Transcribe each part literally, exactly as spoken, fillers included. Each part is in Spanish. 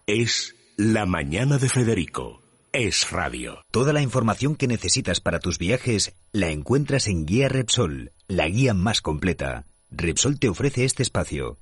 Es La Mañana de Federico. Es radio. Toda la información que necesitas para tus viajes la encuentras en Guía Repsol, la guía más completa. Repsol te ofrece este espacio.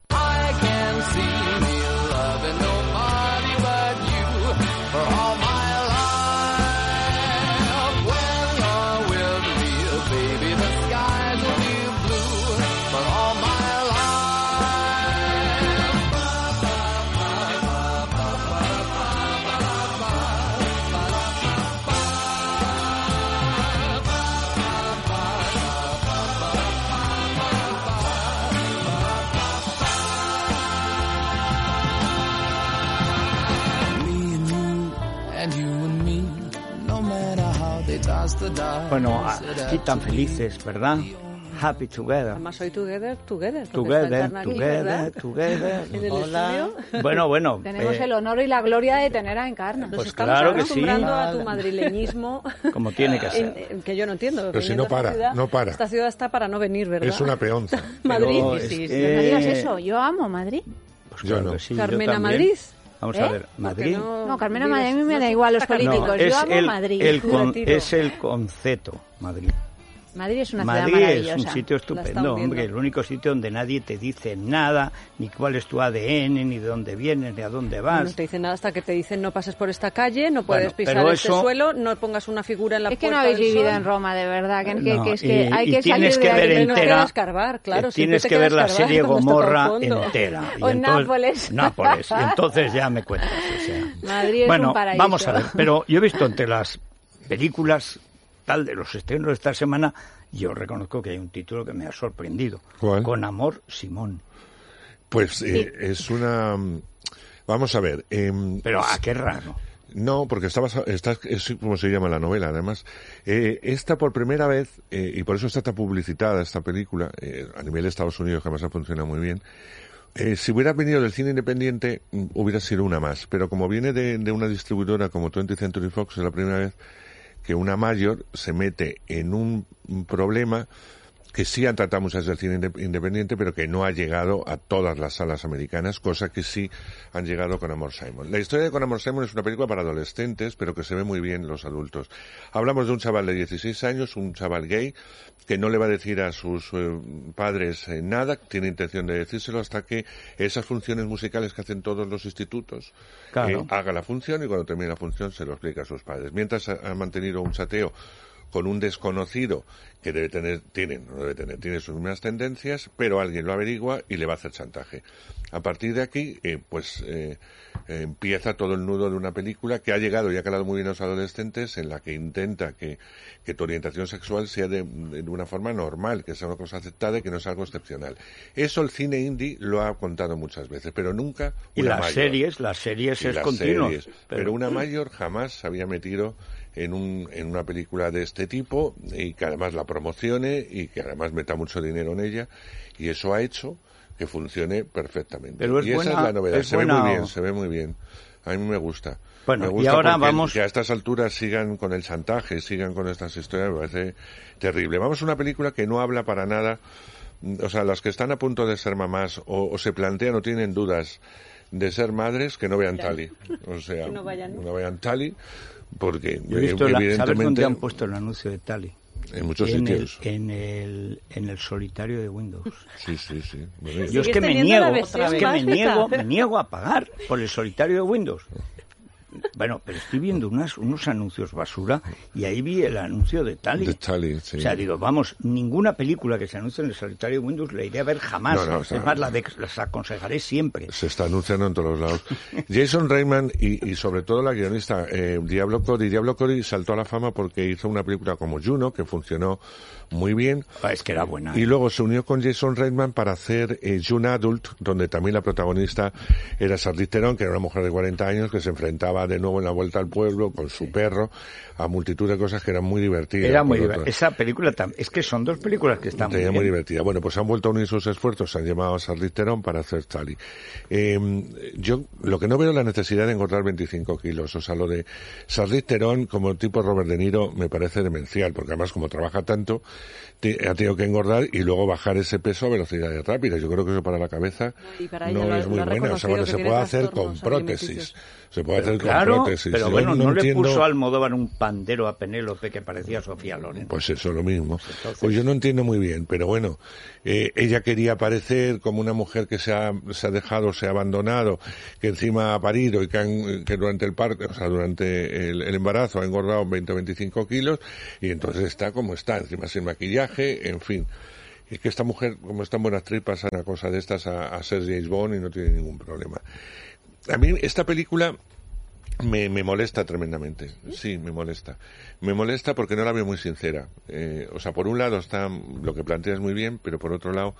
Bueno, aquí tan felices, ¿verdad? Happy together. Además hoy together, together. Together, together, together. ¿En el Hola. Bueno, bueno. Tenemos eh, el honor y la gloria de tener a Encarna. Pues Nos estamos claro que acostumbrando sí. a tu madrileñismo. Como tiene que ser. En, en, que yo no entiendo. Pero si viniendo no para, a esta ciudad, no para. Esta ciudad está para no venir, ¿verdad? Es una peonza. Madrid. Pero Sí, es sí, No que- digas eso, yo amo Madrid. Pues Yo claro no. que sí, yo Carmena también. Madrid. Vamos ¿Eh? a ver, Madrid. No, No, Carmena vives- Madrid a mí me no da sé, igual los está Carmena. políticos. No, Yo es amo el, Madrid. el con- Retiro. es el concepto, Madrid. Madrid es una Madrid ciudad es maravillosa. un sitio La está estupendo, hundiendo. hombre, el único sitio donde nadie te dice nada, ni cuál es tu A D N, ni de dónde vienes, ni a dónde vas. No te dicen nada hasta que te dicen no pases por esta calle, no puedes Bueno, pisar pero este eso- suelo, no pongas una figura en la Es que puerta no habéis del vivido sol. en Roma, de verdad. Que, que- No, que es que y- hay y que tienes salir que de ver ahí. Menos entera- queda escarbar, claro. Eh, siempre tienes te que queda ver la escarbar serie cuando toca el Gomorra fondo. entera. Y O en entonces- Nápoles. Nápoles. Y entonces ya me cuentas. O sea. Madrid es Bueno, un paraíso. vamos a ver. Pero yo he visto entre las películas tal de los estrenos de esta semana, yo reconozco que hay un título que me ha sorprendido. ¿Cuál? Con amor, Simón. Pues eh, es una... Vamos a ver. em, Pero ¿a qué raro? No, porque está basado, está, es como se llama la novela, además. Eh, esta por primera vez, eh, y por eso está tan publicitada esta película, eh, a nivel de Estados Unidos, que además ha funcionado muy bien. Eh, si hubiera venido del cine independiente, mm, hubiera sido una más. Pero como viene de, de una distribuidora como twentieth Century Fox, es la primera vez que una mayor se mete en un, un problema que sí han tratado muchas del cine independiente, pero que no ha llegado a todas las salas americanas, cosa que sí han llegado con Amor Simon. La historia de Con Amor Simon es una película para adolescentes, pero que se ve muy bien los adultos. Hablamos de un chaval de dieciséis años, un chaval gay, que no le va a decir a sus eh, padres eh, nada, tiene intención de decírselo hasta que esas funciones musicales que hacen todos los institutos Claro. eh, haga la función, y cuando termine la función se lo explica a sus padres. Mientras ha, ha mantenido un chateo con un desconocido que debe tener, tiene, no debe tener, tiene sus mismas tendencias, pero alguien lo averigua y le va a hacer chantaje. A partir de aquí, eh, pues eh, eh, empieza todo el nudo de una película que ha llegado y ha calado muy bien a los adolescentes, en la que intenta que, que tu orientación sexual sea de, de una forma normal, que sea una cosa aceptada y que no sea algo excepcional. Eso el cine indie lo ha contado muchas veces, pero nunca Y una las mayor. series, las series Y es las continuo. series. Pero una mayor jamás se había metido en, un, en una película de este tipo, y que además la promocione y que además meta mucho dinero en ella, y eso ha hecho que funcione perfectamente. Pero es y esa buena- es la novedad. es Se buena ve muy o- bien, se ve muy bien. A mí me gusta. Bueno, Me y gusta ahora porque vamos- que a estas alturas sigan con el chantaje, sigan con estas historias, me parece terrible. Vamos a una película que no habla para nada, o sea, las que están a punto de ser mamás o, o se plantean o tienen dudas de ser madres, que no vean Tally. O sea, Que no vayan. no vayan Tally, porque Yo he visto la, ¿sabes evidentemente dónde han puesto el anuncio de Tally? en muchos en sitios. El, en, el, en el solitario de Windows. Sí, sí, sí. Bueno, Yo es ¿Sigues que me teniendo niego, la es versión que me básica? niego, me niego a pagar por el solitario de Windows. Bueno, pero estoy viendo unas, unos anuncios basura y ahí vi el anuncio de Tally. de Tally, sí. O sea, digo, vamos, ninguna película que se anuncie en el solitario de Windows la iré a ver jamás. No, no, o es sea, más, la de- las aconsejaré siempre. Se está anunciando en todos los lados. Jason Reitman y, y sobre todo la guionista eh, Diablo Cody. Diablo Cody saltó a la fama porque hizo una película como Juno, que funcionó muy bien. Ah, es que era buena. Y luego se unió con Jason Reitman para hacer eh, Young Adult, donde también la protagonista era Charlize Theron, que era una mujer de cuarenta años que se enfrentaba de nuevo en la vuelta al pueblo, con su perro, a multitud de cosas que eran muy divertidas. Era muy divertida. Esa película también. Es que son dos películas que están muy bien. muy divertida. Bueno, pues han vuelto a unir sus esfuerzos, se han llamado a Charlize Theron para hacer Charlie. Eh, yo lo que no veo es la necesidad de engordar veinticinco kilos. O sea, lo de Charlize Theron como tipo Robert De Niro me parece demencial, porque además como trabaja tanto, te, ha tenido que engordar y luego bajar ese peso a velocidades rápidas. Yo creo que eso para la cabeza y para no ella es lo, muy lo buena. O sea, bueno, se puede hacer con prótesis. Se puede pero hacer claro, con prótesis. Pero sí, bueno, no, no entiendo... le puso a Almodóvar un pandero a Penélope que parecía Sofía Loren. Pues eso, lo mismo. Entonces... Pues yo no entiendo muy bien, pero bueno, eh, ella quería aparecer como una mujer que se ha, se ha dejado, se ha abandonado, que encima ha parido y que, han, que durante el parto, o sea, durante el, el embarazo ha engordado veinte o veinticinco kilos y entonces está como está, encima sin maquillaje, en fin. Es que esta mujer, como está en buena actriz, pasa una cosa de estas a, a ser James Bond y no tiene ningún problema. A mí esta película me, me molesta tremendamente, sí, me molesta. Me molesta porque no la veo muy sincera. Eh, o sea, por un lado está lo que planteas muy bien, pero por otro lado,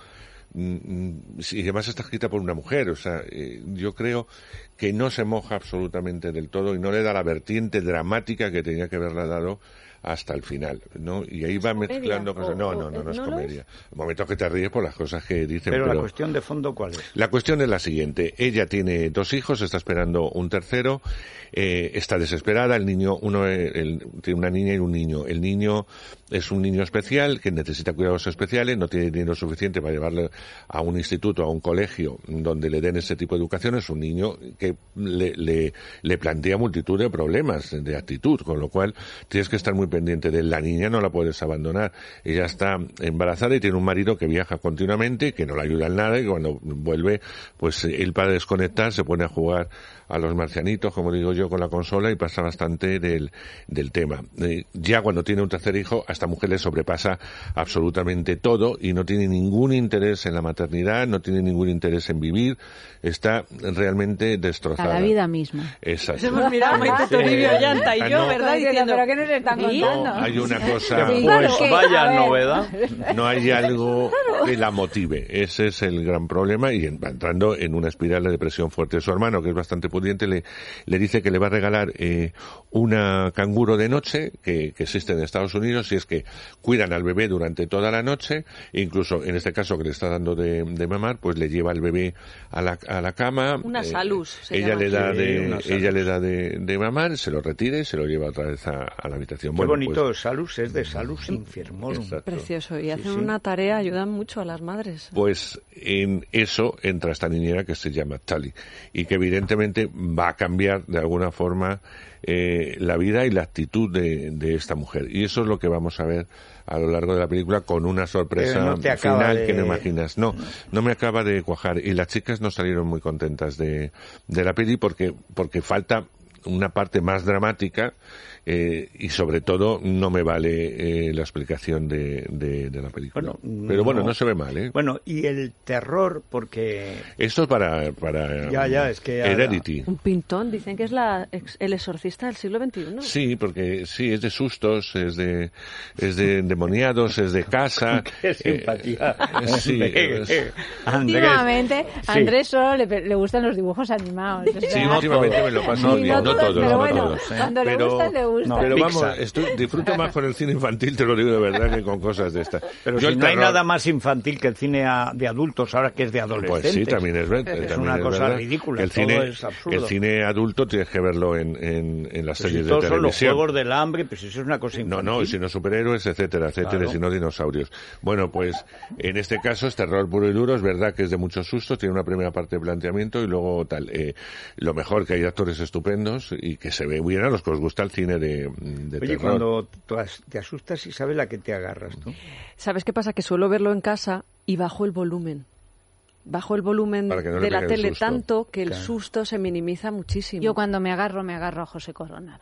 mm, y además está escrita por una mujer. O sea, eh, yo creo que no se moja absolutamente del todo y no le da la vertiente dramática que tenía que haberla dado hasta el final, ¿no? Y ahí va mezclando cosas. No, no, no, no es comedia. El momento que te ríes por las cosas que dicen. Pero, pero la cuestión de fondo, ¿cuál es? La cuestión es la siguiente. Ella tiene dos hijos, está esperando un tercero, eh, está desesperada. El niño, uno, el, tiene una niña y un niño. El niño es un niño especial que necesita cuidados especiales, no tiene dinero suficiente para llevarle a un instituto, a un colegio donde le den ese tipo de educación. Es un niño que le, le, le plantea multitud de problemas de actitud, con lo cual tienes que estar muy pendiente de la niña, no la puedes abandonar. Ella está embarazada y tiene un marido que viaja continuamente, que no le ayuda en nada, y cuando vuelve, pues él para desconectar se pone a jugar a los marcianitos, como digo yo, con la consola y pasa bastante del, del tema. Eh, ya cuando tiene un tercer hijo, a esta mujer le sobrepasa absolutamente todo y no tiene ningún interés en la maternidad, no tiene ningún interés en vivir, está realmente destrozada. A la vida misma. Exacto. Hemos mirado a Maite Toribio Ollanta y Ah, yo, no. ¿verdad? Diciendo, Diciendo, ¿pero qué nos están contando? No, hay una cosa... Sí, Pues claro que- vaya a ver. novedad. No hay algo que la motive. Ese es el gran problema y en- va entrando en una espiral de depresión fuerte. Su hermano, que es bastante pudiente, le, le dice que le va a regalar eh, una canguro de noche que, que existe en Estados Unidos y es que cuidan al bebé durante toda la noche, incluso en este caso que le está dando de, de mamar, pues le lleva al bebé a la, a la cama. Una eh, salus, se ella llama le da aquí. de, Sí, una salus. ella le da de, de mamar, se lo retira y se lo lleva otra vez a, a la habitación. Qué Bueno, bonito, pues, Salus es de Salus Infirmorum. Exacto. precioso, y Sí, hacen sí. una tarea, ayudan mucho a las madres. Pues en eso entra esta niñera que se llama Tali y que evidentemente va a cambiar de alguna forma eh, la vida y la actitud de, de esta mujer. Y eso es lo que vamos a ver a lo largo de la película con una sorpresa Pero no te acaba final de- que no imaginas. No, no me acaba de cuajar. Y las chicas no salieron muy contentas de, de la peli porque, porque falta una parte más dramática eh, y sobre todo no me vale eh, la explicación de, de, de la película. Bueno, Pero bueno, no. no se ve mal, ¿eh? Bueno, y el terror, porque... Esto es para, para Ya, ya, es que ahora- Heredity. Un pintón, dicen que es la ex- el exorcista del siglo veintiuno. Sí, porque sí, es de sustos, es de, es de endemoniados, es de casa. Qué simpatía. Eh, sí, es- Andrés. Últimamente, Sí. a Andrés solo le, le gustan los dibujos animados. o Sí, sea, últimamente me lo paso sí, bien, no no todos, todos, pero no bueno, todos. ¿eh? cuando le Pero- gustan, le gustan. No, Pero vamos, Pixar. estoy, disfruto más con el cine infantil, te lo digo de verdad, que con cosas de estas. Pero Yo si el no hay terror- nada más infantil que el cine a- de adultos, ahora que es de adolescentes. Pues sí, también es, ver- Es también una es cosa verdad. ridícula, El todo cine, es absurdo. el cine adulto tienes que verlo en, en, en las Pues si series de todos son los televisión. juegos del hambre, pues eso es una cosa No, infantil. no, y si no superhéroes, etcétera, etcétera, Claro. y si no dinosaurios. Bueno, pues en este caso es terror puro y duro, es verdad que es de muchos sustos, tiene una primera parte de planteamiento y luego tal. Eh, lo mejor que hay actores estupendos y que se ve bien a los que os gusta el cine de, de Oye, terror. cuando tú as- te asustas, Isabel, ¿a qué te agarras tú? ¿Sabes qué pasa? Que suelo verlo en casa y bajo el volumen. Bajo el volumen Para que no le de la pegue el tele susto. tanto que el Claro. susto se minimiza muchísimo. Yo cuando me agarro, me agarro a José Corona.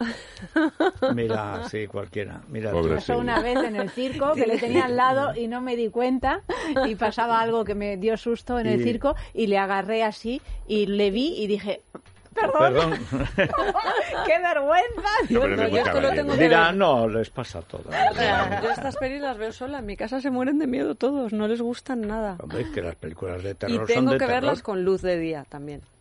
Mira, sí, cualquiera. Mira, tú. Pobre. Pasó Sí. una vez en el circo que le tenía al lado y no me di cuenta y pasaba algo que me dio susto en el Y- circo y le agarré así y le vi y dije, perdón, Perdón. qué vergüenza. No, pero No, eres muy yo esto lo caballero. tengo que Mira, ver. no, les pasa todo. O sea, yo estas pelis las veo sola. En mi casa se mueren de miedo todos. No les gustan nada. Hombre, es que las películas de Y terror son tengo de que terror. verlas con luz de día también.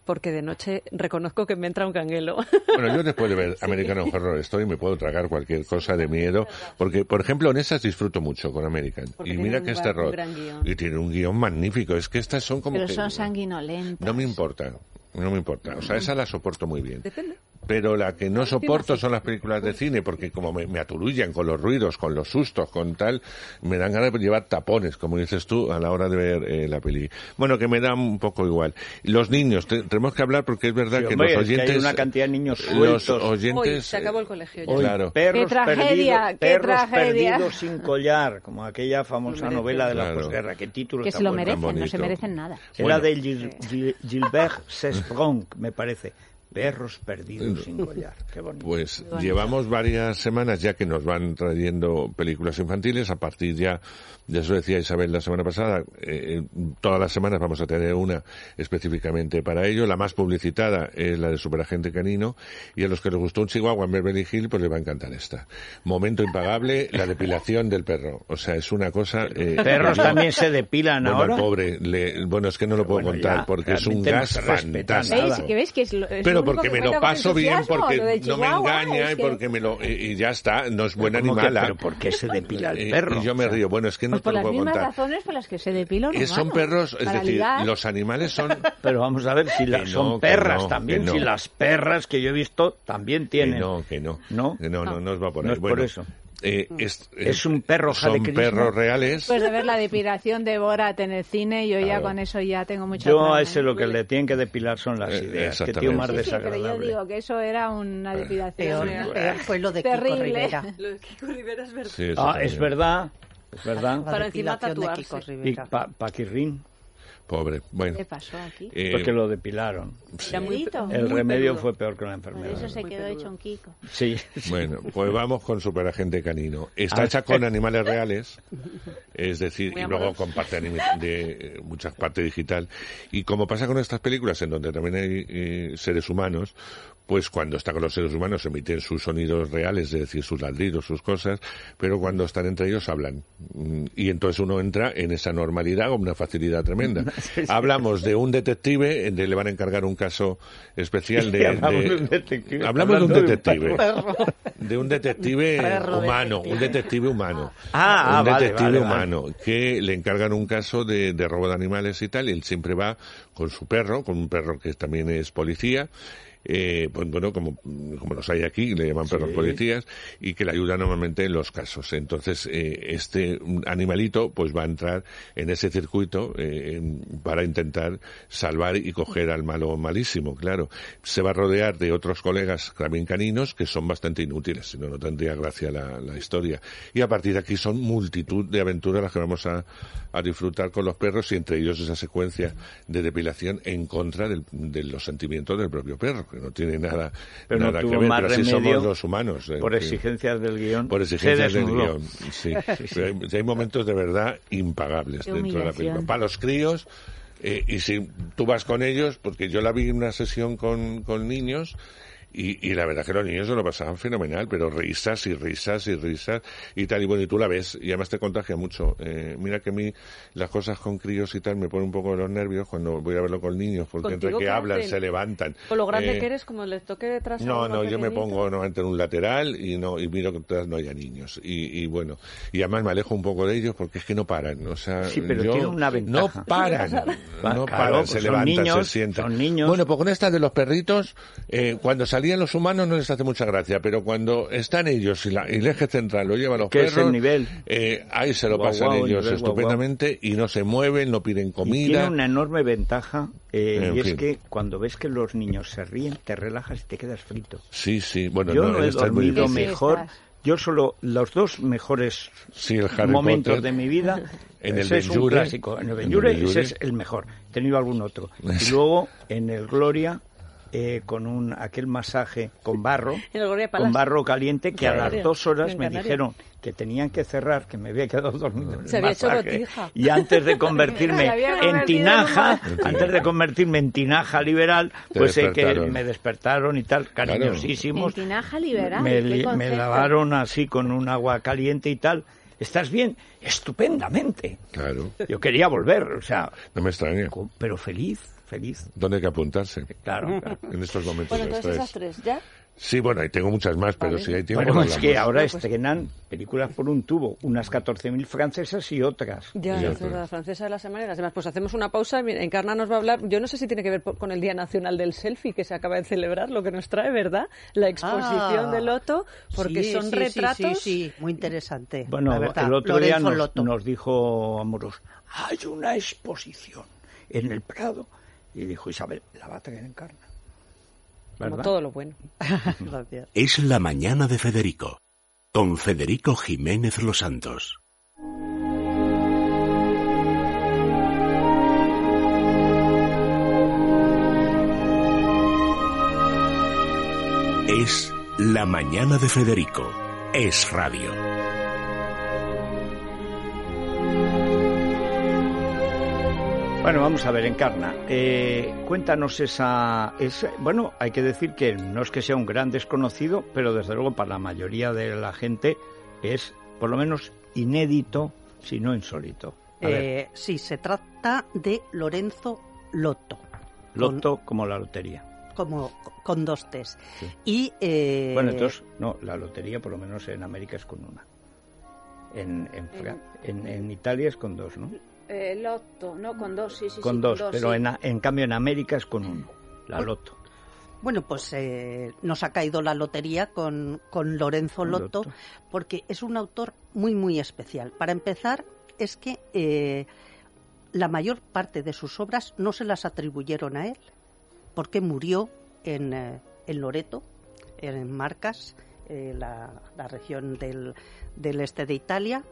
porque de noche reconozco que me entra un canguelo. Bueno, yo después de ver American Horror Story me puedo tragar cualquier cosa de miedo, porque, por ejemplo, en esas disfruto mucho con American. Porque y mira tiene que un es gran- terror. un gran guión. Y tiene un guión magnífico. Es que estas son como Pero que- son sanguinolentas. No me importa. No me importa. O sea, esa la soporto muy bien. Depende. Pero la que no soporto son las películas de cine, porque como me, me aturullan con los ruidos, con los sustos, con tal, me dan ganas de llevar tapones, como dices tú, a la hora de ver eh, la peli. Bueno, que me da un poco igual. Los niños, te- tenemos que hablar porque es verdad Sí, que hombre, los es que oyentes... hay una cantidad de niños Los sueltos. oyentes... Hoy se acabó el colegio ya. Hoy, Claro. perros Qué tragedia, perdidos, qué perros tragedia. perdidos sin collar, como aquella famosa Lo merecen. novela de la Claro. posguerra. Qué título Que tan se lo bueno. merecen, no bonito. se merecen nada. Era Bueno. de Gil- Gil- Gilbert Cesbron, me parece. Perros perdidos sin collar. Qué bonito. Pues llevamos varias semanas ya que nos van trayendo películas infantiles. A partir ya, de eso decía Isabel la semana pasada, eh, todas las semanas vamos a tener una específicamente para ello. La más publicitada es la de Superagente Canino. Y a los que les gustó un chihuahua en Beverly Hills, pues les va a encantar esta. Momento impagable, la depilación del perro. O sea, es una cosa... Eh, Perros yo- también se depilan Bueno, ahora. al pobre, le- bueno, es que no lo puedo Bueno, contar ya, porque es un realmente no gas se respeta fantástico. nada. ¿Veis? ¿Que veis que es lo, es Pero lo único porque que me lo cuenta con paso bien, entusiasmo, porque lo de no me Chihuahua, engaña es y que- porque me lo... Y, y ya está, no es buena ni ¿Cómo que- mala. Pero ¿por qué se depila el Eh, perro? y yo me O sea, río. Bueno, es que no Pues te por lo las puedo mismas contar. razones por las que se depila un Eh, son humano, perros, es para decir, ligar. los animales son... Pero vamos a ver si Que las no, son que perras no, también, que no. si las perras que yo he visto también Que tienen. no, que no. ¿No? Que no, no, no os va por No ahí. es por Bueno, eso. eh, es, Es un perro Son Hare Krishna. perros reales. Después de ver la depilación de Borat en el cine, yo ya Claro. con eso ya tengo mucha Yo trama, a ese ¿eh? lo que le tienen que depilar son las Eh, ideas. Que exactamente. tío más Sí, sí, pero yo desagradable. digo que eso era una depilación. Peor, Era- peor fue lo de Kiko Terrible. Rivera. Lo de Kiko Rivera es verdad. Sí, eso Ah, también. es verdad. Es verdad. La Para encima depilación de tatuarse. Kiko Y Rivera. pa Paquirrín, Pobre. Bueno. ¿Qué pasó aquí? eh, porque lo depilaron. Era muy, Delito. El muy remedio peludo. fue peor que la Por enfermedad. eso se Muy quedó peludo. hecho un Kiko. Sí. Bueno, pues vamos con Superagente Canino. Está Ah. hecha con animales reales, es decir, Muy y luego amoroso. con parte animi- de eh, muchas partes digital. Y como pasa con estas películas en donde también hay eh, seres humanos, pues cuando está con los seres humanos emiten sus sonidos reales, es decir, sus ladridos, sus cosas, pero cuando están entre ellos hablan. Mm, Y entonces uno entra en esa normalidad con una facilidad tremenda. Hablamos de un detective, de, le van a encargar un caso especial de... Hablamos de- de un detective. hablamos de un Hablando de un detective. Perro. De un detective Perro humano, detective. un detective humano. Ah, ah, un vale, detective vale, vale. humano que le encargan un caso de, de robo de animales y tal, y él siempre va con su perro, con un perro que también es policía, eh, pues bueno, como, como los hay aquí, le llaman perros Sí. policías, y que le ayudan normalmente en los casos. Entonces, eh, este animalito pues va a entrar en ese circuito eh, en- para intentar salvar y coger al malo malísimo, claro. Se va a rodear de otros colegas también caninos que son bastante inútiles, si no, no tendría gracia la, la historia. Y a partir de aquí son multitud de aventuras las que vamos a, a disfrutar con los perros, y entre ellos esa secuencia de depilación en contra del- de los sentimientos del propio perro, que no tiene nada, Pero no nada que tuvo ver, más pero así remedio somos los humanos. en Por fin. exigencias del guión. Por se exigencias del desnudó. guión, sí. Pero hay, hay momentos de verdad impagables Qué dentro de la humillación. película. Para los críos, eh, y si tú vas con ellos, porque yo la vi en una sesión con, con niños, y, y la verdad que los niños se lo pasaban fenomenal, pero risas y risas y risas y tal, y bueno, y tú la ves, y además te contagia mucho. Eh, mira que a mí las cosas con críos y tal me ponen un poco de los nervios cuando voy a verlo con niños, porque entre Contigo, que ¿qué hablan, hacen? se levantan. Con lo grande Eh, que eres, como le toque detrás. a no, uno no, yo me pequeñito. pongo normalmente en un lateral y no y miro que detrás no haya niños. Y, y bueno, y además me alejo un poco de ellos porque es que no paran. O sea, Sí, pero yo- tiene una ventaja. No paran, no Claro, paran, pues se son levantan, niños, se sientan. son niños. Bueno, pues con esta de los perritos, eh, cuando salían los humanos no les hace mucha gracia, pero cuando están ellos y, la, y el eje central lo llevan los ¿Qué perros, es el nivel? eh, ahí se lo Guau, pasan guau, ellos nivel guau, estupendamente y no se mueven, no piden Y comida. tiene una enorme ventaja, eh, En y es fin. que cuando ves que los niños se ríen, te relajas y te quedas frito. Sí, sí, bueno, Yo no, no, he esta es muy dormido difícil. mejor. Estás. Yo solo, los dos mejores Sí, el Harry momentos Potter. de mi vida, En el ese es un Ben-Hur, clásico. En el en el Ben-Hur, Ben-Hur. ese es el mejor. He tenido algún otro. Y luego, en el Gloria, eh, con un aquel masaje con barro, En el Gloria con Palace. barro caliente, que a Claro. las dos horas En me Canarias. dijeron que tenían que cerrar, que me había quedado dormido en el Se había hecho masaje. botija. Y antes de convertirme Se había en convertido en tinaja, un antes de convertirme en tinaja liberal, Te pues eh, que despertaron. me despertaron y tal, cariñosísimos. En tinaja liberal. Me, ¿qué li- me concepto? lavaron así con un agua caliente y tal. ¿Estás bien? Estupendamente. Claro, Yo quería volver, o sea, no me extraña. co- pero feliz, feliz. ¿Dónde hay que apuntarse? Claro, claro. En estos momentos. Bueno, las entonces tres. esas tres, ¿ya? Sí, bueno, y tengo muchas más, pero Vale. si hay tiempo. Bueno, lo es hablamos. que ahora Pues- estrenan películas por un tubo, unas catorce mil francesas y otras. Ya, Ya, es pero- verdad, francesa de la semana y las demás. Pues hacemos una pausa. Mira, Encarna nos va a hablar. Yo no sé si tiene que ver po- con el Día Nacional del Selfie que se acaba de celebrar, lo que nos trae, ¿verdad? La exposición Ah, de Loto, porque sí, son sí, sí, retratos. Sí, sí, muy interesante. Bueno, la verdad. el otro día Lorenzo nos, Lotto. nos dijo Amorós, hay una exposición en el Prado. Y dijo Isabel, la va a traer Encarna. Como ¿Verdad? todo lo bueno. Gracias. Es la mañana de Federico, con Federico Jiménez Los Santos. Es la mañana de Federico. Es radio. Bueno, vamos a ver, Encarna, eh, cuéntanos esa, esa... Bueno, hay que decir que no es que sea un gran desconocido, pero desde luego para la mayoría de la gente es, por lo menos, inédito, si no insólito. A ver, Eh, sí, se trata de Lorenzo Lotto. Loto como la lotería. Como con dos T's. Sí. Y, eh, Bueno, entonces, no, la lotería por lo menos en América es con una. En, en, Fra- en, en Italia es con dos, ¿no? Eh, Loto, no, con dos, sí, sí, Con sí, dos, pero sí. en, en cambio en América es con uno, la loto. Bueno, pues eh, nos ha caído la lotería con, con Lorenzo Con Lotto, Lotto. porque es un autor muy, muy especial. Para empezar, es que eh, la mayor parte de sus obras no se las atribuyeron a él, porque murió en, eh, en Loreto, en Marcas, eh, la, la región del, del este de Italia,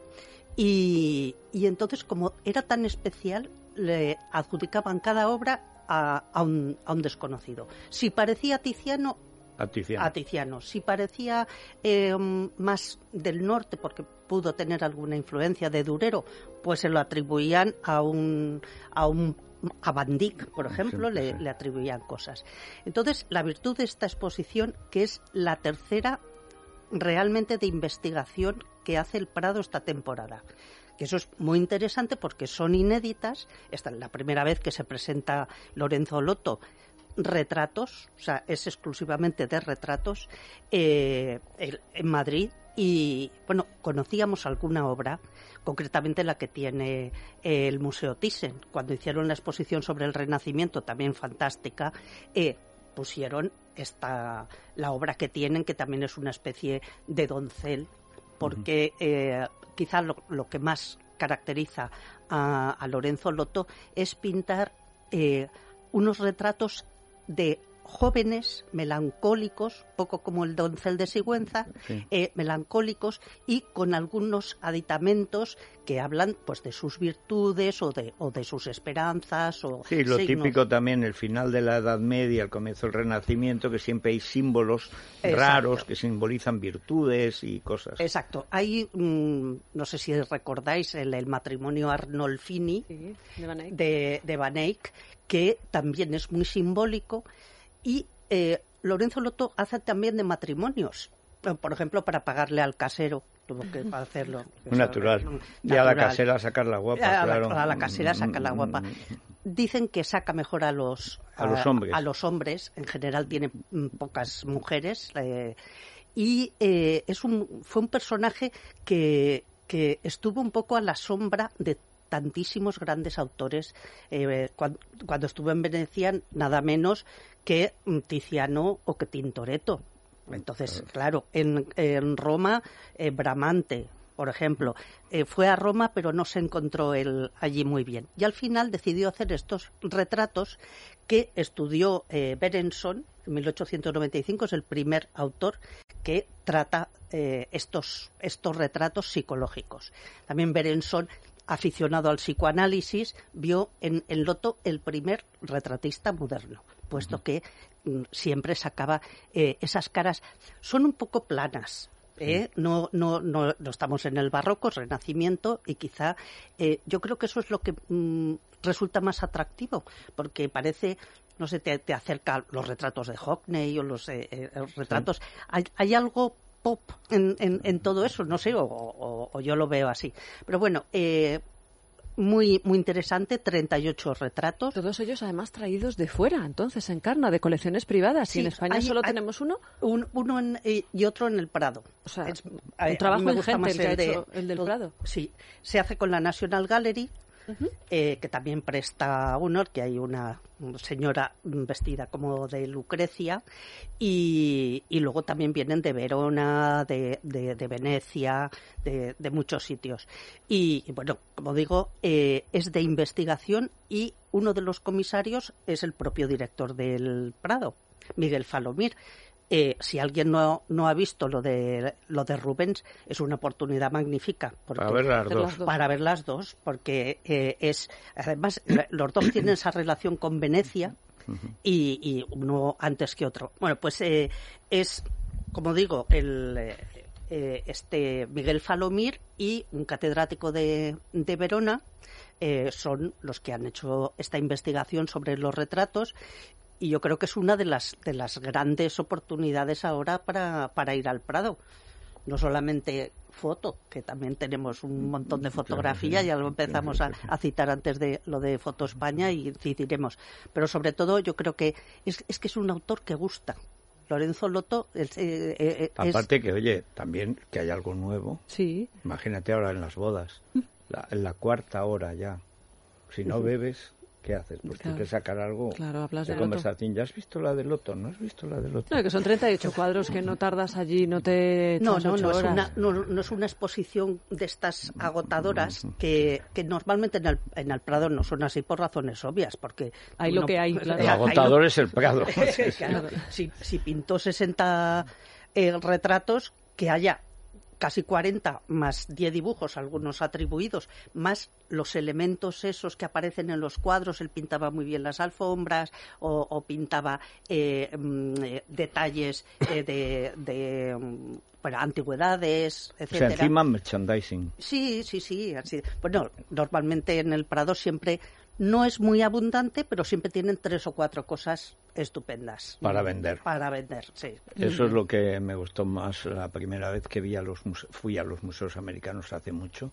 y, y entonces, como era tan especial, le adjudicaban cada obra a, a, un, a un desconocido. Si parecía Tiziano, A Tiziano. a Tiziano. Si parecía eh, más del norte, porque pudo tener alguna influencia de Durero, pues se lo atribuían a un a un a Van Dyck, por ejemplo, Siempre, le, sí. le atribuían cosas. Entonces, la virtud de esta exposición, que es la tercera realmente de investigación que hace el Prado esta temporada. Que eso es muy interesante porque son inéditas. Esta es la primera vez que se presenta Lorenzo Lotto. Retratos, o sea, es exclusivamente de retratos eh, el- en Madrid. Y bueno, conocíamos alguna obra, concretamente la que tiene eh, el Museo Thyssen. Cuando hicieron la exposición sobre el Renacimiento, también fantástica, eh, pusieron esta la obra que tienen, que también es una especie de doncel, porque eh, quizá lo, lo que más caracteriza a, a Lorenzo Lotto es pintar eh, unos retratos de jóvenes melancólicos, poco como el doncel de Sigüenza, Sí. eh, melancólicos y con algunos aditamentos que hablan pues de sus virtudes o de, o de sus esperanzas o Sí, lo signos. típico también, el final de la Edad Media, el comienzo del Renacimiento, que siempre hay símbolos Exacto. raros que simbolizan virtudes y cosas. Exacto. Hay, mm, no sé si recordáis, el, el matrimonio Arnolfini Sí, de Van Eyck. de, de Van Eyck, que también es muy simbólico. Y eh, Lorenzo Lotto hace también de matrimonios. Eh, Por ejemplo, para pagarle al casero, tuvo que hacerlo. Natural. Y a la casera sacarla guapa, a la, claro. a la casera sacarla guapa. Mm, Dicen que saca mejor a los A los hombres. A los hombres. En general tiene mm, pocas mujeres. eh, y eh, es un, fue un personaje que, que estuvo un poco a la sombra de tantísimos grandes autores. Eh, cuando, cuando estuvo en Venecia, nada menos que mm, Tiziano o que Tintoretto. Entonces, claro, en, en Roma, eh, Bramante, por ejemplo, eh, fue a Roma pero no se encontró él allí muy bien. Y al final decidió hacer estos retratos que estudió eh, Berenson en mil ochocientos noventa y cinco, es el primer autor que trata eh, estos, estos retratos psicológicos. También Berenson, aficionado al psicoanálisis, vio en, en Lotto el primer retratista moderno, puesto que mm, siempre sacaba eh, esas caras. Son un poco planas, ¿eh? No, no, no, no estamos en el barroco, Renacimiento, y quizá eh, yo creo que eso es lo que mm, resulta más atractivo, porque parece, no sé, te, te acerca los retratos de Hockney o los eh, eh, retratos. Hay, hay algo pop en, en, en todo eso, no sé, o, o, o yo lo veo así. Pero bueno, eh, muy, muy interesante, treinta y ocho retratos. Todos ellos además traídos de fuera, entonces, Encarna, de colecciones privadas. Sí, ¿Y en España hay, solo hay tenemos uno? Un, uno en, eh, y otro en el Prado. O sea, es, un a, trabajo a mí me gusta ingente más el que ha de, hecho el del todo, Prado. Sí, se hace con la National Gallery, uh-huh. eh, que también presta honor, que hay una señora vestida como de Lucrecia, y, y luego también vienen de Verona, de, de, de Venecia, de, de muchos sitios. Y, y bueno, como digo, eh, es de investigación y uno de los comisarios es el propio director del Prado, Miguel Falomir. Eh, si alguien no, no ha visto lo de lo de Rubens, es una oportunidad magnífica porque, para ver las dos. Para ver las dos, porque eh, es además los dos tienen esa relación con Venecia y, y uno antes que otro. Bueno, pues eh, es, como digo, el eh, este Miguel Falomir y un catedrático de, de Verona eh, son los que han hecho esta investigación sobre los retratos. Y yo creo que es una de las de las grandes oportunidades ahora para, para ir al Prado. No solamente foto, que también tenemos un montón de fotografía, ya lo empezamos a, a citar antes de lo de Foto España y incidiremos. Pero sobre todo yo creo que es, es que es un autor que gusta. Lorenzo Lotto eh, eh, es... Aparte que, oye, también que hay algo nuevo. Sí. Imagínate ahora en las bodas, la, en la cuarta hora ya. Si no bebes... ¿Qué haces? Pues claro. Tienes que sacar algo claro, hablas de, de conversación. ¿Ya has visto la de Lotto? ¿No has visto la de Lotto? No, que son treinta y ocho cuadros que no tardas allí, no te No, no, no horas. es, una, no, no es una exposición de estas agotadoras que, que normalmente en el, en el Prado no son así por razones obvias, porque... Hay lo que hay, claro. El agotador lo... es el Prado. Claro, si, si pintó sesenta eh, retratos, que haya casi cuarenta, más diez dibujos, algunos atribuidos, más los elementos esos que aparecen en los cuadros. Él pintaba muy bien las alfombras o, o pintaba eh, eh, detalles eh, de, de bueno, antigüedades, etcétera. O sea, encima merchandising. Sí, sí, sí. Así. Bueno, normalmente en el Prado siempre no es muy abundante, pero siempre tienen tres o cuatro cosas estupendas. Para vender. Para vender, sí. Eso es lo que me gustó más la primera vez que vi a los muse- fui a los museos americanos hace mucho.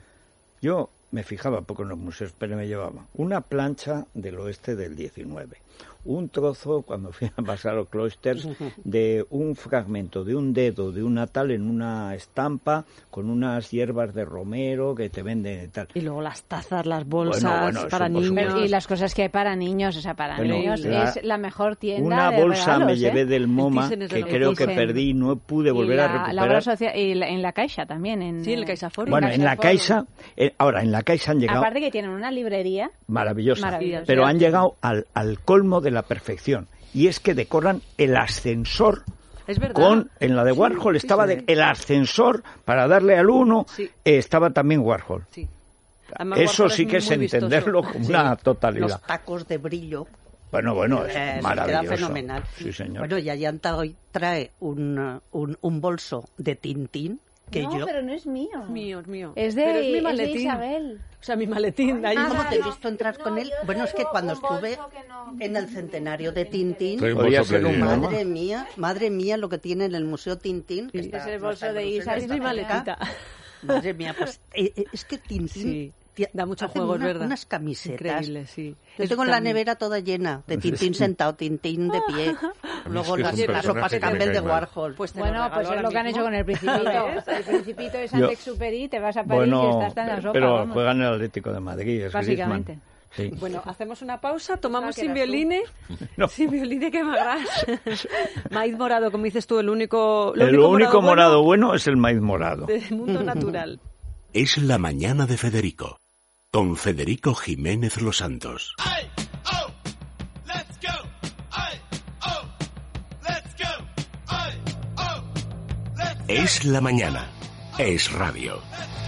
Yo me fijaba poco en los museos, pero me llevaba una plancha del oeste del diecinueve, un trozo, cuando fui a pasar los cloisters, de un fragmento de un dedo de un natal en una estampa con unas hierbas de romero que te venden y tal. Y luego las tazas, las bolsas bueno, bueno, para niños. supuesto. Y las cosas que hay para niños, o sea, para bueno, niños la, es la mejor tienda una de bolsa regalos, me ¿eh? llevé del MoMA, que creo que perdí y no pude volver y la, a recuperar. La obra social, y la, en la Caixa también. En, sí, en el Caixa Forum. Bueno, en la Caixa, eh, ahora en la Caixa han llegado... Aparte que tienen una librería maravillosa, maravillosa. pero han llegado al, al colmo de la perfección. Y es que decoran el ascensor. Es verdad. Con, en la de Warhol sí, estaba sí, sí. De, el ascensor para darle al uno, sí. eh, estaba también Warhol. Sí. Además, eso Warhol sí que es entenderlo vistoso. Como sí. Una totalidad. Los tacos de brillo. Bueno, bueno, es eh, maravilloso. Queda fenomenal. Sí, señor. Bueno, y Ayanta hoy trae un, un, un bolso de Tintín. Que no, yo... pero no es mío. Es mío, es mío. Es de, pero es mi maletín. Es de Isabel. O sea, mi maletín. Ahí ¿Cómo ah, te he no, visto entrar no, con él? Bueno, es que cuando estuve no, en el centenario de Tintín, podía ser un madre mía, madre mía lo que tiene en el Museo Tintín. Que sí, está, es el bolso no de Isabel. Es mi maletita. Madre mía, pues eh, eh, es que Tintín... Sí. Da mucho juego, una, es verdad. Unas camisetas. Increíble, sí. Yo es tengo también... la nevera toda llena de Tintín sentado, Tintín de pie. Luego las, las sopas Campbell de Warhol. Pues bueno, pues es lo que han hecho con el Principito. El Principito es Saint-Exupéry, te vas a París bueno, y estás en la sopa. Pero vamos. juegan el Atlético de Madrid, es básicamente. Sí. Bueno, hacemos una pausa, tomamos sin violine. No. Sin violine, ¿qué más? Maíz morado, como dices tú, el único... El único, único morado, morado bueno, bueno es el maíz morado. Del mundo natural. Es la mañana de Federico. Con Federico Jiménez Los Santos. Ay, oh, let's go. Ay, oh, let's go. Ay, oh, let's go. Es la mañana. Es radio.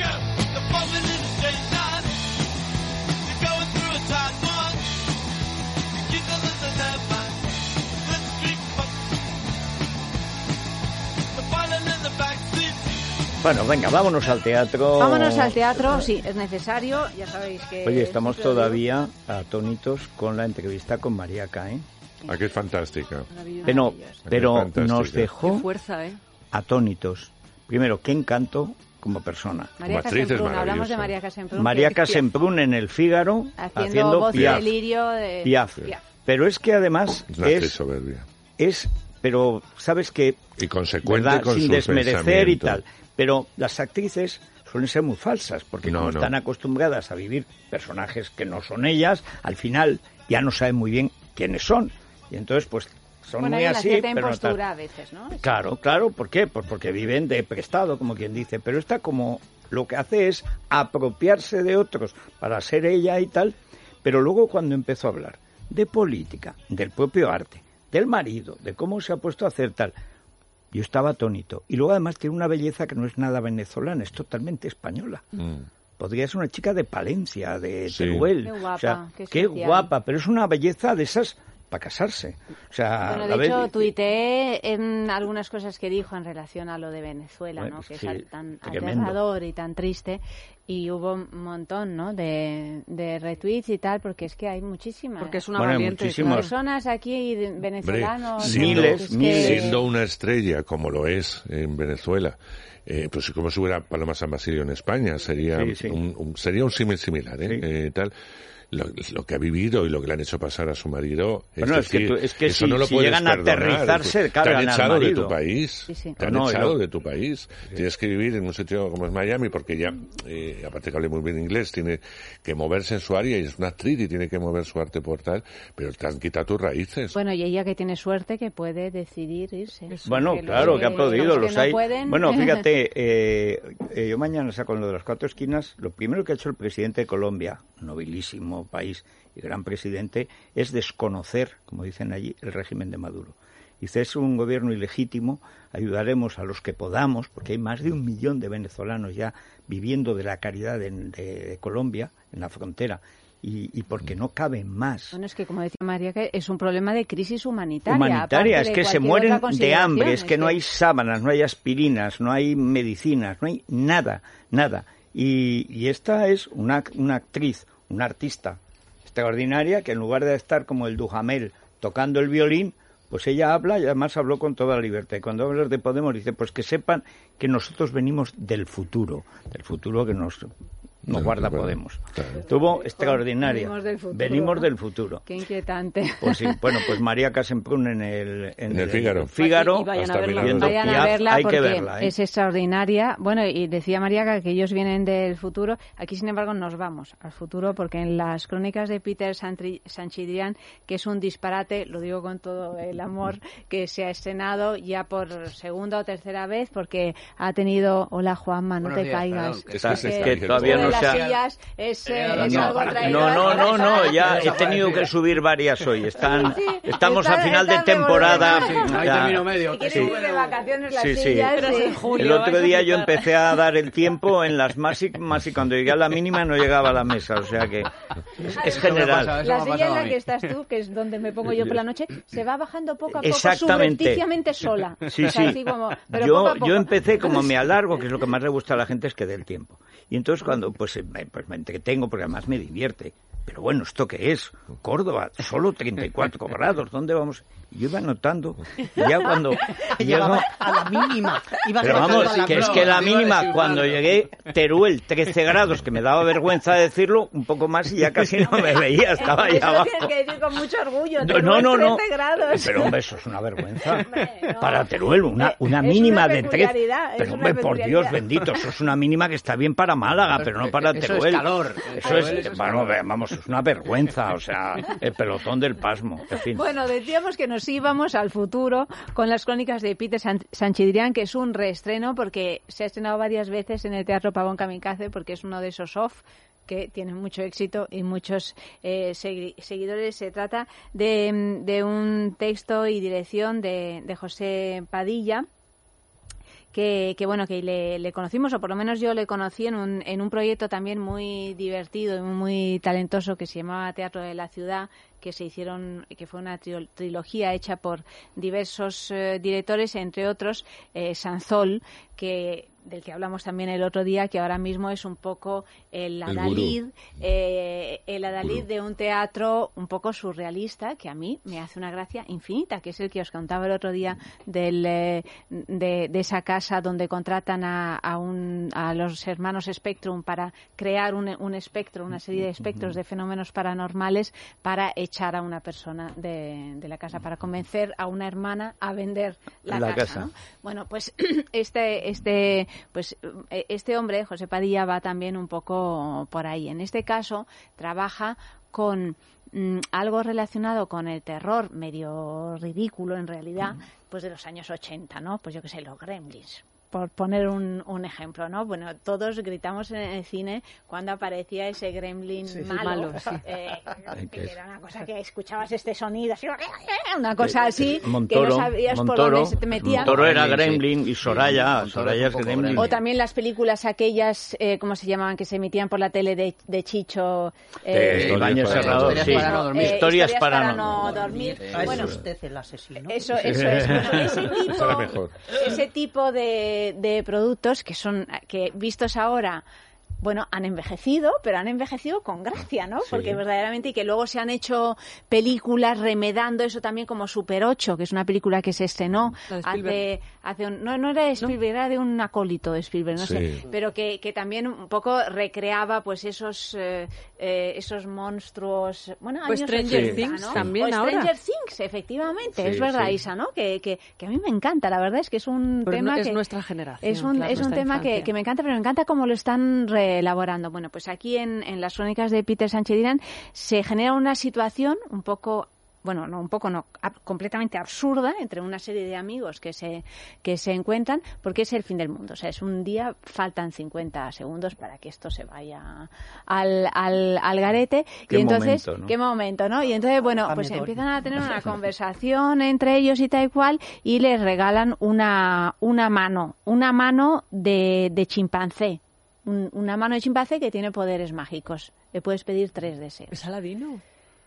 Bueno, venga, vámonos al teatro. Vámonos al teatro, sí, es necesario, ya sabéis que... Oye, estamos todavía atónitos con la entrevista con María Caen. Ah, que es fantástica. Pero, pero fantástica. Nos dejó qué fuerza, ¿eh? atónitos. Primero, qué encanto como persona. María Casemprún, hablamos de María Casemprún. María Casemprún en el Fígaro haciendo, haciendo voz Piaf. de delirio de Piaf. sí. Piaf. Pero es que además Es una actriz soberbia. es, pero sabes que Y consecuente ¿verdad? con Sin su desmerecer y pensamiento. tal. Pero las actrices suelen ser muy falsas, porque No, como no. están acostumbradas a vivir personajes que no son ellas, al final ya no saben muy bien quiénes son. Y entonces, pues, son Bueno, muy hay una así, cierta pero no impostura tal. a veces, ¿no? Claro, claro, ¿por qué? Pues porque viven de prestado, como quien dice. Pero esta como lo que hace es apropiarse de otros para ser ella y tal. Pero luego cuando empezó a hablar de política, del propio arte, del marido, de cómo se ha puesto a hacer tal, yo estaba atónito. Y luego además tiene una belleza que no es nada venezolana, es totalmente española. Mm. Podría ser una chica de Palencia, de Sí. Teruel. Qué guapa, o sea, qué qué especial. guapa, pero es una belleza de esas para casarse. O sea, Bueno, la de hecho, ves- tuiteé en algunas cosas que dijo en relación a lo de Venezuela, Bueno, ¿no? Que sí, es tan tremendo. aterrador y tan triste. Y hubo un montón, ¿no? De, de retweets y tal, porque es que hay muchísimas Porque es una Bueno, hay valiente. muchísimos. claro. personas aquí de- venezolanos. Hombre, ¿no? miles, Es que- miles. Siendo una estrella como lo es en Venezuela, eh, pues como si hubiera Paloma San Basilio en España, sería Sí, sí. un, un- sería un símil similar, ¿eh? Sí. Eh, tal. Lo, lo que ha vivido y lo que le han hecho pasar a su marido. Bueno, es que decir, tú- es que eso si- no lo si puedes llegan a perdonar. aterrizarse, Es decir, te cargan han al echado de marido. tu país. Sí, sí. Te han No, echado yo- de tu país. Tienes que vivir en un sitio como es Miami porque ya, eh, aparte que hable muy bien inglés, tiene que moverse en su área y es una actriz y tiene que mover su arte por tal, pero te han quitado tus raíces. Bueno, y ella que tiene suerte que puede decidir irse. Bueno, Porque los claro, que ha podido, los, los que no hay. pueden- Bueno, fíjate, eh, eh, yo mañana saco lo de las cuatro esquinas. Lo primero que ha hecho el presidente de Colombia, nobilísimo país y gran presidente, es desconocer, como dicen allí, el régimen de Maduro. Dice, es un gobierno ilegítimo, ayudaremos a los que podamos, porque hay más de un millón de venezolanos ya viviendo de la caridad de, de- de Colombia, en la frontera, y, y porque no caben más. Bueno, es que como decía María, que es un problema de crisis humanitaria. Humanitaria, aparte es de que se cualquier mueren otra de hambre, consideración, es que no hay sábanas, no hay aspirinas, no hay medicinas, no hay nada, nada. Y, y esta es una, una actriz, una artista extraordinaria que en lugar de estar como el Dujamel tocando el violín, pues ella habla y además habló con toda la libertad. Y cuando hablas de Podemos dice, pues que sepan que nosotros venimos del futuro, del futuro que nos, nos No, guarda claro, Podemos. claro. Estuvo extraordinaria. Venimos del futuro. Venimos del futuro. Qué inquietante. Pues sí, bueno, pues María Casemprún en el, En el Fígaro. Fígaro, Y vayan a hasta verla. Milán. viendo Vayan a Piaf, verla hay porque que verla, ¿eh? es extraordinaria. Bueno, y decía María que ellos vienen del futuro. Aquí, sin embargo, nos vamos al futuro porque en las crónicas de Peter Santri- Sanchidrián, que es un disparate, lo digo con todo el amor, que se ha estrenado ya por segunda o tercera vez porque ha tenido... Hola, Juanma, no Buenos te días, caigas. perdón, que Es que se Es está que diciendo todavía Lo de no las se ha... sillas es, eh, No, es no, algo no, traidor. no, no, no, ya he tenido que subir varias hoy. Están, Sí, estamos está- a final de está temporada. revolviendo. Sí, no hay Ya. término medio. Si quieres Sí. ir de vacaciones las Sí, sí. sillas... Pero es sí. en julio, El otro vais a día yo flipar. empecé a dar el tiempo en las más y más y cuando llegué a la mínima no llegaba a la mesa, o sea que es, es Eso me general. pasa, eso La me ha silla en pasado a la mí. que estás tú, que es donde me pongo yo por la noche, se va bajando poco a poco, Exactamente. subrepticiamente sola. Sí, O sea, sí. así como- pero yo, poco a poco. yo empecé como me alargo, que es lo que más le gusta a la gente, es que dé el tiempo. Y entonces cuando pues, eh, me- pues me entretengo, porque además me divierte. Pero bueno, ¿esto qué es? Córdoba, solo treinta y cuatro grados, ¿dónde vamos? Y yo iba notando, y ya cuando Llegaba llego... a la mínima. Iba Pero cruzando vamos, la que es prueba. que la iba a mínima, decir, cuando claro. llegué, Teruel, trece grados, que me daba vergüenza decirlo, un poco más y ya casi no me veía, estaba ahí Eso lo abajo. tienes que decir con mucho orgullo. No, no, no, no. trece grados. Pero hombre, eso es una vergüenza. Hombre, no. Para Teruel, una, Eh, una es mínima una de trece. peculiaridad, es Pero una hombre, por Dios peculiaridad. bendito, eso es una mínima que está bien para Málaga, pero no para Eso es Teruel. calor. Eso Teruel, es, eso es bueno, calor. vamos, es una vergüenza, o sea, el pelotón del pasmo, en fin. Bueno, decíamos que nos íbamos al futuro con las crónicas de Peter San- Sanchidrián, que es un reestreno porque se ha estrenado varias veces en el Teatro Pavón Kamikaze, porque es uno de esos off que tienen mucho éxito y muchos eh, segui- seguidores. Se trata de, de un texto y dirección de, de José Padilla, que, que bueno, que le, le conocimos, o por lo menos yo le conocí en un, en un proyecto también muy divertido y muy talentoso que se llamaba Teatro de la Ciudad, que se hicieron, que fue una tri- trilogía hecha por diversos eh, directores, entre otros eh, Sanzol, que del que hablamos también el otro día, que ahora mismo es un poco el El adalid, gurú. eh, el adalid Gurú. de un teatro un poco surrealista, que a mí me hace una gracia infinita, que es el que os contaba el otro día del, eh, de, de esa casa donde contratan a, a, un, a los hermanos Spectrum para crear un, un espectro, una serie de espectros de fenómenos paranormales para echar a una persona de, de la casa, para convencer a una hermana a vender la, La casa, casa. ¿no? Bueno, pues este, este, pues este hombre, José Padilla, va también un poco por ahí. En este caso, trabaja con mm, algo relacionado con el terror medio ridículo, en realidad, pues de los años ochenta, ¿no? Pues yo qué sé, los Gremlins, por poner un, un ejemplo, ¿no? Bueno, todos gritamos en el cine cuando aparecía ese gremlin Sí, sí, malo, malo, sí. eh, ¿Qué que es? era una cosa que escuchabas este sonido, así, una cosa así, Montoro, que no sabías por Montoro, dónde se te metía. Montoro era Sí. Gremlin y Soraya, Sí, Soraya es un poco Gremlin. Gremlin. O también las películas aquellas, eh, ¿cómo se llamaban?, que se emitían por la tele de, de Chicho. Eh, Ibáñez para- Serrador, Historias sí. para no dormir. Eh, Historias historias para para no- no dormir. Ah, Bueno, es usted el asesino. Eso, eso es. Pues ese tipo, Será mejor. ese tipo de, de productos que son, que vistos ahora, bueno, han envejecido, pero han envejecido con gracia, ¿no? Sí. Porque verdaderamente, y que luego se han hecho películas remedando eso también, como Super ocho, que es una película que se estrenó La de hace, Spielberg. hace un, no, no era de Spielberg, era de un acólito de Spielberg, no Sí. sé, pero que, que también un poco recreaba pues esos eh, eh, esos monstruos, bueno, Pues años Stranger ochenta, Things ¿no? también O ahora. Stranger Things, efectivamente, Sí, es verdad, sí. Isa, ¿no? Que, que, que a mí me encanta, la verdad es que es un Pero tema no- es que nuestra generación, es un, claro, es un nuestra tema que, infancia. que me encanta, pero me encanta cómo lo están reelaborando. Bueno, pues aquí en, en las crónicas de Peter Sánchez Dirán se genera una situación un poco, bueno, no un poco, no, ab- completamente absurda entre una serie de amigos que se que se encuentran, porque es el fin del mundo. O sea, es un día, faltan cincuenta segundos para que esto se vaya al, al, al garete. Qué y entonces, momento, ¿no? qué momento, ¿no? Y entonces, bueno, Dame pues dos. empiezan a tener una conversación entre ellos y tal y cual, y les regalan una, una mano, una mano de, de chimpancé. Un- una mano de chimpancé que tiene poderes mágicos. Le puedes pedir tres deseos. Es Aladino.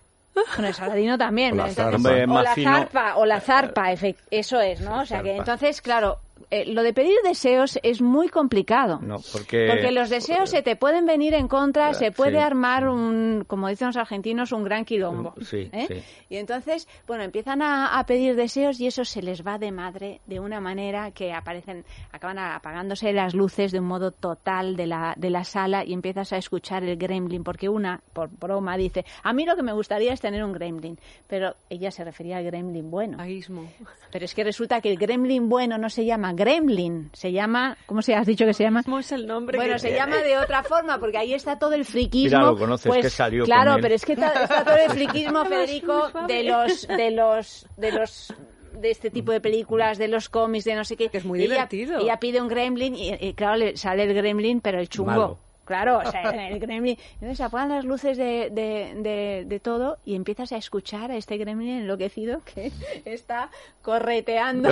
Con el Saladino también. O la Entonces, zarpa. Hombre, o más la fino. zarpa, o la zarpa, efect- eso es, ¿no? O sea que Zarpa. entonces, claro, eh, lo de pedir deseos es muy complicado. No, porque... Porque los deseos se te pueden venir en contra, se puede Sí, armar un, como dicen los argentinos, un gran quilombo. Sí, ¿eh? sí. Y entonces, bueno, empiezan a, a pedir deseos y eso se les va de madre de una manera que aparecen, acaban apagándose las luces de un modo total de la, de la sala y empiezas a escuchar el gremlin, porque una, por broma, dice, a mí lo que me gustaría es tener un gremlin, pero ella se refería al gremlin bueno. Aísmo. Pero es que resulta que el gremlin bueno no se llama gremlin, se llama, ¿cómo se has dicho que se llama? ¿Cómo es el nombre? Bueno, que se tiene? llama de otra forma, porque ahí está todo el friquismo. Mira, lo conoces, pues, que salió claro, con él. pero es que ta- está todo el friquismo, Federico, muy suave. de los, de los, de los, de este tipo de películas, de los cómics, de no sé qué. Que es muy Y ella- divertido. Ella pide un gremlin y, y claro, le sale el gremlin, pero el chungo. Malo. Claro, o sea, el gremlin. Entonces se apagan las luces de, de, de, de todo y empiezas a escuchar a este gremlin enloquecido que está correteando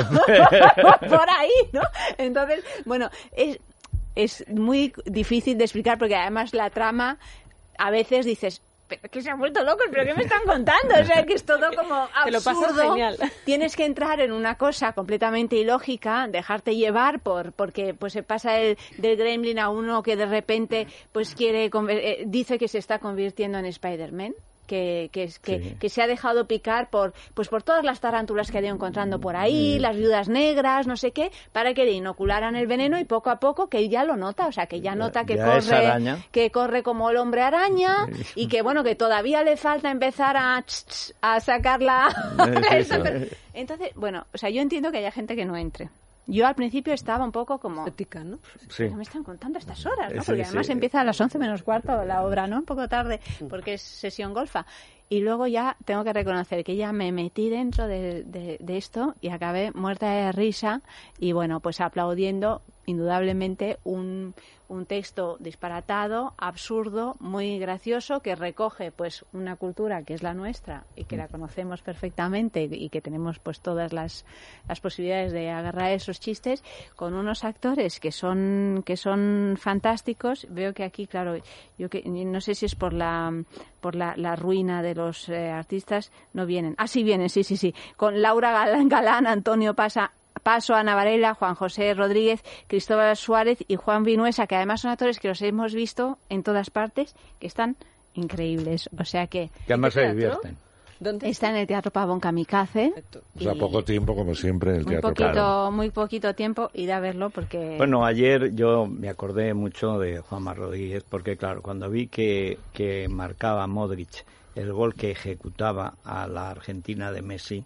por ahí, ¿no? Entonces, bueno, es, es muy difícil de explicar porque además la trama, a veces dices, pero que se han vuelto locos, pero ¿qué me están contando? O sea, que es todo como absurdo. Te lo pasas genial. Tienes que entrar en una cosa completamente ilógica, dejarte llevar por porque pues se pasa el, del gremlin a uno que de repente pues quiere conver- eh, dice que se está convirtiendo en Spider-Man. Que, que, es- que, Sí. que se ha dejado picar por pues por todas las tarántulas que ha ido encontrando por ahí, las viudas negras, no sé qué, para que le inocularan el veneno y poco a poco que él ya lo nota, o sea, que ya nota que ya es corre araña. que corre como el hombre araña y que bueno, que todavía le falta empezar a ch, ch, a sacarla. Sí, sí, sí. Entonces, bueno, o sea, yo entiendo que haya gente que no entre. Yo al principio estaba un poco como, Estética, ¿no? Sí. ¿qué me están contando a estas horas? ¿no? Sí, Porque además sí. empieza a las once menos cuarto la obra, ¿no? Un poco tarde, porque es sesión golfa. Y luego ya tengo que reconocer que ya me metí dentro de, de, de esto y acabé muerta de risa y bueno, pues aplaudiendo indudablemente un, un texto disparatado, absurdo, muy gracioso, que recoge pues una cultura que es la nuestra y que la conocemos perfectamente y que tenemos pues todas las, las posibilidades de agarrar esos chistes con unos actores que son que son fantásticos. Veo que aquí, claro, yo que no sé si es por la por la, la ruina de los eh, artistas, no vienen. Ah, sí vienen, sí, sí, sí. Con Laura Galán, Galán Antonio Pasa Paso, Ana Varela, Juan José Rodríguez, Cristóbal Suárez y Juan Vinuesa, que además son actores que los hemos visto en todas partes, que están increíbles. O sea que... Que además se divierten. ¿Dónde está? En el Teatro Pavón Kamikaze. O sea, poco tiempo, como siempre, en el muy teatro. Poquito, Claro. Muy poquito tiempo, ir a verlo porque... Bueno, ayer yo me acordé mucho de Juanma Rodríguez, porque claro, cuando vi que, que marcaba Modric el gol que ejecutaba a la Argentina de Messi,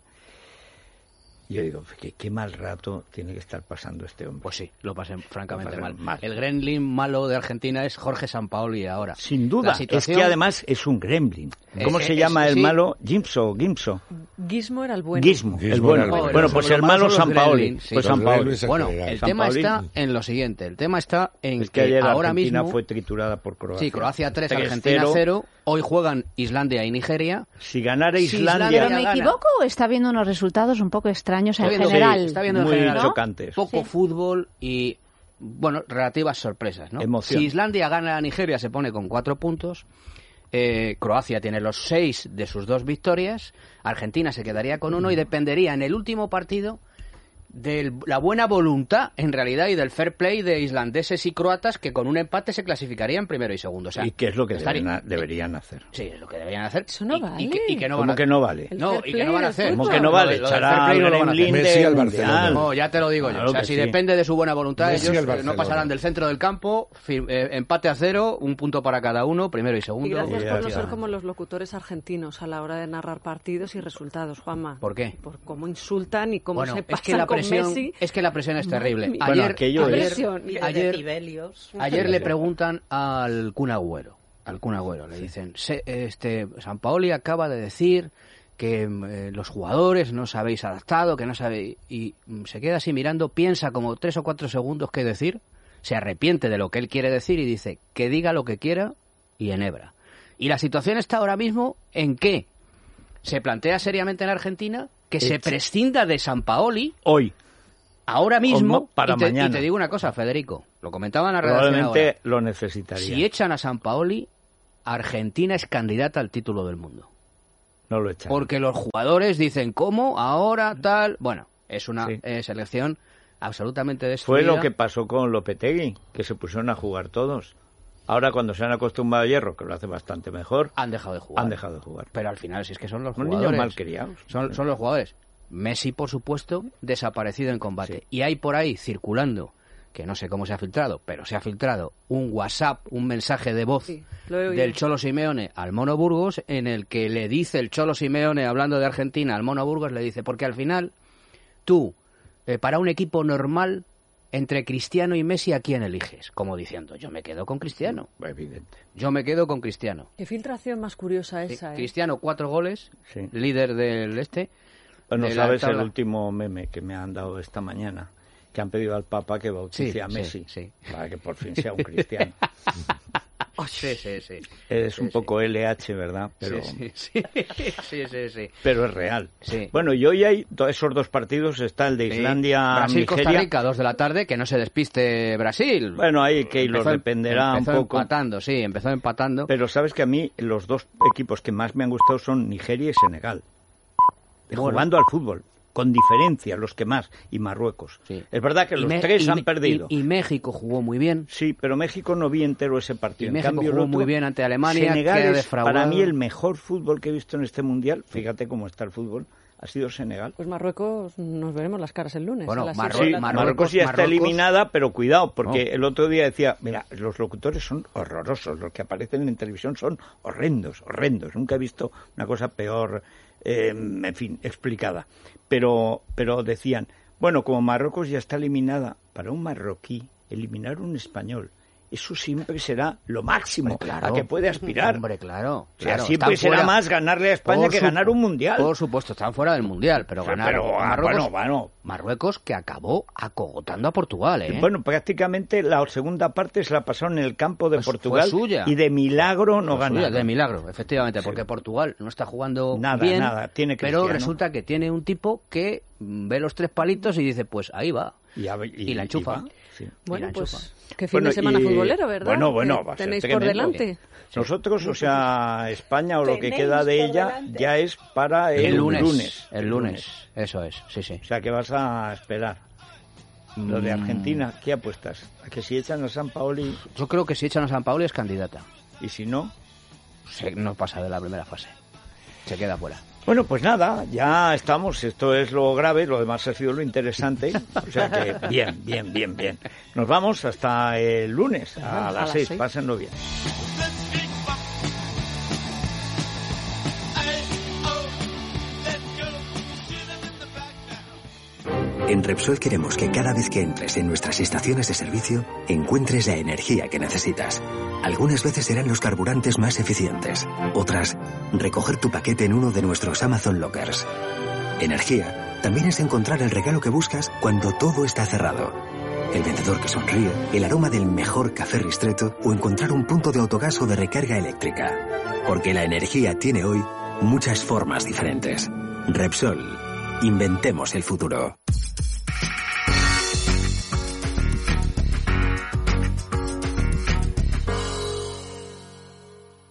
yo digo, ¿qué, qué mal rato tiene que estar pasando este hombre? Pues sí, lo pasé francamente Lo pasé mal. mal. El gremlin malo de Argentina es Jorge Sampaoli ahora. Sin duda, La situación- es que además es un gremlin. ¿Cómo Es- se es- llama el sí. malo? Gimso, Gimso. Gizmo era el bueno. Gizmo, el Gizmo bueno. era el bueno. Bueno, Los- pues los el malos malo son los Sampaoli. gremlins, sí. Pues Los Sampaoli. gremlins Bueno, general. el San tema Paulín. está en lo siguiente. El tema está en Es que que, ayer ahora Argentina mismo... fue triturada por Croacia. Sí, Croacia tres, tres Argentina cero. cero. Hoy juegan Islandia y Nigeria. Si ganara Si Islandia, Islandia ¿Pero me gana. equivoco o está viendo unos resultados un poco extraños en Está viendo- general? sí, está viendo en muy general, ¿no? chocantes. Poco Sí. fútbol y, bueno, relativas sorpresas, ¿no? Emoción. Si Islandia gana a Nigeria se pone con cuatro puntos. Eh, Croacia tiene los seis de sus dos victorias. Argentina se quedaría con uno y dependería en el último partido de la buena voluntad, en realidad, y del fair play de islandeses y croatas que con un empate se clasificarían primero y segundo. O sea, ¿Y qué es lo que estaría- deben- deberían hacer? Sí, es lo que deberían hacer. Eso no y, vale. y que, y que no ¿Cómo van a- que no vale? El No, fair y que play no van a del hacer. ¿Cómo fútbol. que no Lo vale? de- lo del Echar fair play al no lo van a hacer. Gremlin Messi del al Barcelona. Mundial. No, ya te lo digo yo. Claro O sea, que si sí. depende de su buena voluntad, Messi ellos al eh, no Barcelona. pasarán del centro del campo, fir- eh, empate a cero, un punto para cada uno, primero y segundo. Y gracias Y por no ya ser está. como los locutores argentinos a la hora de narrar partidos y resultados, Juanma. ¿Por qué? Por cómo insultan y cómo Bueno, se es pasan que la con presión Messi. es que la presión es terrible. mía. Bueno, Ayer, aquello ayer, es- Presión. Y de ayer, decibelios. ayer le preguntan al Kun Agüero, al Kun Agüero, le dicen, "Se- este Sampaoli acaba de decir que eh, los jugadores no os habéis adaptado, que no sabéis", y mm, se queda así mirando, piensa como tres o cuatro segundos qué decir, se arrepiente de lo que él quiere decir y dice que diga lo que quiera y enhebra. Y la situación está ahora mismo en que se plantea seriamente en Argentina que se Echa. prescinda de Sampaoli Hoy, ahora mismo. Como para y, te, mañana. y te digo una cosa, Federico, lo comentaba en la redacción probablemente ahora. lo necesitaría. Si echan a Sampaoli, Argentina es candidata al título del mundo. No lo echan. Porque los jugadores dicen, ¿cómo? Ahora, tal... Bueno, es una Sí. eh, selección absolutamente Fue destruida. lo que pasó con Lopetegui, que se pusieron a jugar todos. Ahora, cuando se han acostumbrado a Hierro, que lo hace bastante mejor, Han dejado de jugar. han dejado de jugar. Pero al final, si es que son los Son jugadores. niños malcriados. Son, son los jugadores. Messi, por supuesto, desaparecido en combate. Sí. Y hay por ahí circulando, que no sé cómo se ha filtrado, pero se ha filtrado un WhatsApp, un mensaje de voz Sí, lo he oído. del Cholo Simeone al Mono Burgos, en el que le dice el Cholo Simeone, hablando de Argentina, al Mono Burgos, le dice, porque al final, tú, eh, para un equipo normal, entre Cristiano y Messi, ¿a quién eliges? Como diciendo, yo me quedo con Cristiano. Evidente. Yo me quedo con Cristiano. Qué filtración más curiosa Sí, esa, ¿eh? Cristiano, cuatro goles, Sí. líder del este. Bueno, de la sabes el tabla. último meme que me han dado esta mañana, que han pedido al Papa que bautice Sí, a sí, Messi, sí. para que por fin sea un cristiano. Sí, sí, sí. Es un Sí, poco L H, ¿verdad? Pero, Sí, sí, sí, sí, sí, sí. pero es real. Sí. Bueno, y hoy hay to- esos dos partidos, está el de Sí. Islandia, Brasil-Costa Nigeria. Rica, dos de la tarde, que no se despiste Brasil. Bueno, ahí que lo Empezó- dependerá un empezó poco. empatando, sí, empezó empatando. Pero sabes que a mí los dos equipos que más me han gustado son Nigeria y Senegal. Bueno. Jugando al fútbol, con diferencia, los que más, y Marruecos. Sí. Es verdad que Y los Me- tres y han Me- perdido. Y, y México jugó muy bien. Sí, pero México no vi entero ese Y partido. En México cambio, el jugó otro, muy bien ante Alemania, Senegal que ha es defraudado. para mí el mejor fútbol que he visto en este mundial. Fíjate cómo está el fútbol. Ha sido Senegal. Pues Marruecos, nos veremos las caras el lunes. Bueno, a las Marru- siete de Sí, la tarde. Marruecos- Marruecos ya está Marruecos- eliminada, pero cuidado, porque No. el otro día decía, mira, los locutores son horrorosos, los que aparecen en televisión son horrendos, horrendos. Nunca he visto una cosa peor, eh, en fin, explicada. Pero, pero decían, bueno, como Marruecos ya está eliminada, para un marroquí eliminar un español, eso siempre será lo máximo Hombre, claro. a que puede aspirar. Hombre, claro. O sea, claro, siempre están será fuera- más ganarle a España por que su- ganar un mundial. Por supuesto, están fuera del mundial, pero Pero, ganaron. ah, Marruecos, bueno, bueno. Marruecos que acabó acogotando a Portugal, ¿eh? Bueno, prácticamente la segunda parte se la pasaron en el campo de Pues fue Portugal suya. y de milagro no Pues, ganaron. oye, de milagro, efectivamente, porque Portugal no está jugando Nada, bien, nada, tiene pero Cristiano. resulta que tiene un tipo que mm, ve los tres palitos y dice, pues ahí va. Y, a- Y la enchufa. va, sí. Bueno, y la pues enchufa. qué fin Bueno, de semana y- futbolero, ¿verdad? Bueno, bueno, Que va a ser tenéis por tremendo. delante. Nosotros, o sea, España o lo que Tenéis queda de por ella delante. ya es para el, El lunes, lunes. el lunes, eso es, sí, sí. O sea, que vas a esperar Lo de Argentina, ¿qué apuestas? ¿A que si echan a Sampaoli? Yo creo que si echan a Sampaoli es candidata. ¿Y si no? Se, no pasa de la primera fase. Se queda fuera. Bueno, pues nada, ya estamos. Esto es lo grave, lo demás ha sido lo interesante. O sea que bien, bien, bien, bien. Nos vamos hasta el lunes a, a las seis. Pásenlo bien. En Repsol queremos que cada vez que entres en nuestras estaciones de servicio, encuentres la energía que necesitas. Algunas veces serán los carburantes más eficientes. Otras, recoger tu paquete en uno de nuestros Amazon Lockers. Energía también es encontrar el regalo que buscas cuando todo está cerrado. El vendedor que sonríe, el aroma del mejor café Ristretto o encontrar un punto de autogas o de recarga eléctrica. Porque la energía tiene hoy muchas formas diferentes. Repsol. Inventemos el futuro.